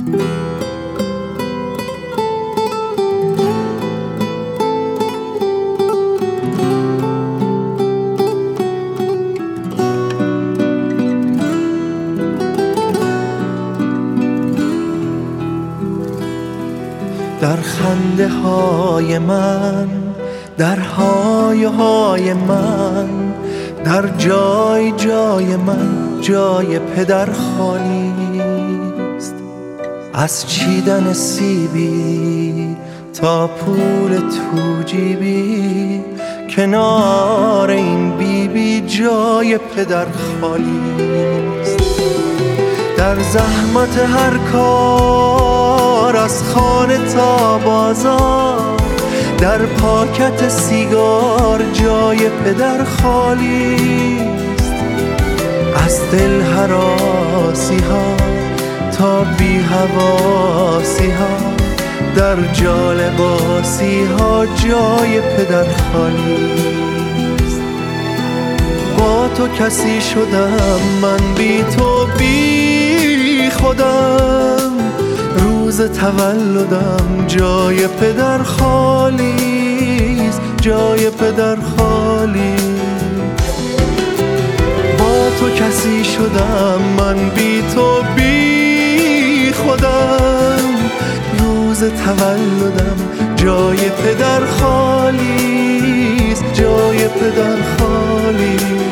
در خنده های من، در های های من، در جای جای من جای پدر خالیست. از چیدن سیبی تا پول تو جیبی، کنار این بیبی جای پدر خالیست. در زحمت هر کار از خانه تا بازار، در پاکت سیگار جای پدر خالیست. از دل هراسی ها تا بی حواسی ها، در جالباسی ها جای پدر خالیست. با تو کسی شدم من، بی تو بی خودم، روز تولدم جای پدر خالیست، جای پدر خالیست. با تو کسی شدم من، بی تو بی خودم، روز تولدم جای پدر خالیست، جای پدر خالیست.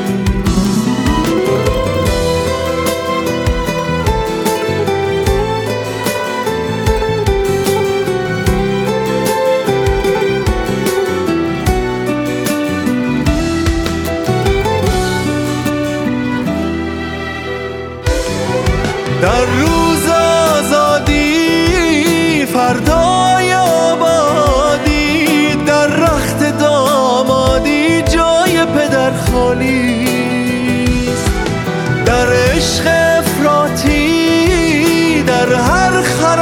در روز آزادی، فردای آبادی، در رخت دامادی جای پدر خالیست. در عشق افراطی، در هر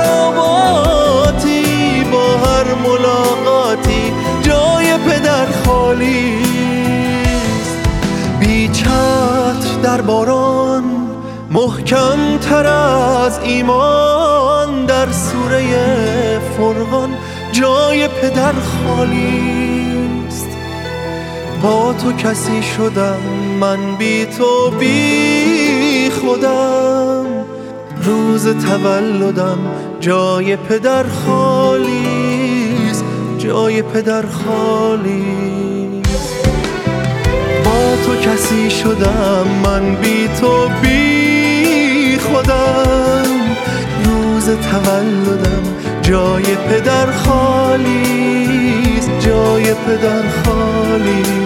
خراباتی، با هر ملاقاتی جای پدر خالیست. بی چتر در باران، محکم تر از ایمان، در سوره فرقان جای پدر خالیست. با تو کسی شدم من، بی تو بی خودم، روز تولدم جای پدر خالیست، جای پدر خالیست. با تو کسی شدم من، بی تو بی خودم، روز تولدم جای پدر خالیست، جای پدر خالیست.